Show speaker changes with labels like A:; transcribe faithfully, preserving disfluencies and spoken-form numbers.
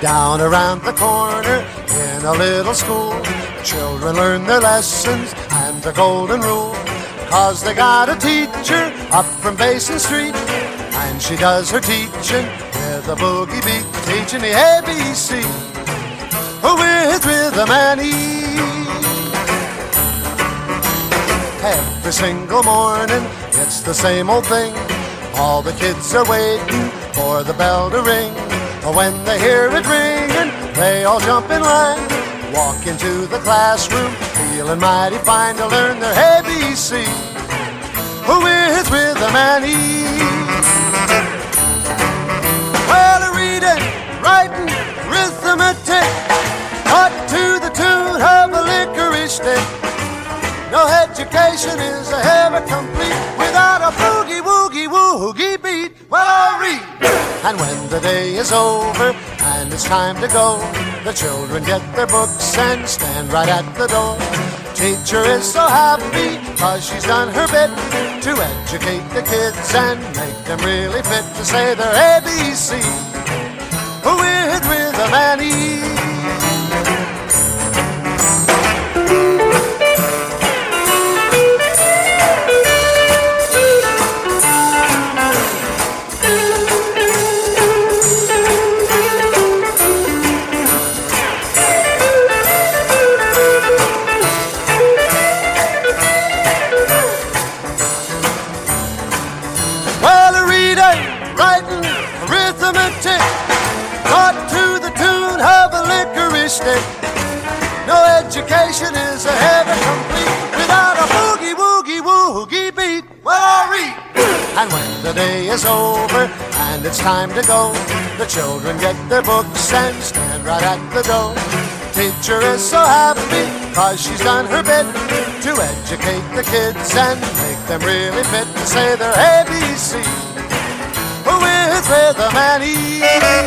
A: Down around the corner in a little school, children learn their lessons and the golden rule. Cause they got a teacher up from Basin Street, and she does her teaching with a boogie beat, teaching the A B C with rhythm and ease. Every single morning it's the same old thing. All the kids are waiting for the bell to ring. When they hear it ringing, they all jump in line, walk into the classroom, feeling mighty fine to learn their A B C with rhythm and ease. Well, reading, writing, arithmetic, taught to the tune of a licorice stick. No education is ever complete without a boogie woogie woogie beat. Well, I'll read. And when the day is over and it's time to go, the children get their books and stand right at the door. Teacher is so happy cause she's done her bit to educate the kids and make them really fit to say their A B C with rhythm and ease. Writing, arithmetic, taught to the tune of a licorice stick. No education is ever complete without a boogie woogie woogie beat. Well, I'll read. And when the day is over and it's time to go, the children get their books and stand right at the door. Teacher is so happy cause she's done her bit to educate the kids and make them really fit to say their A B C with rhythm and ease.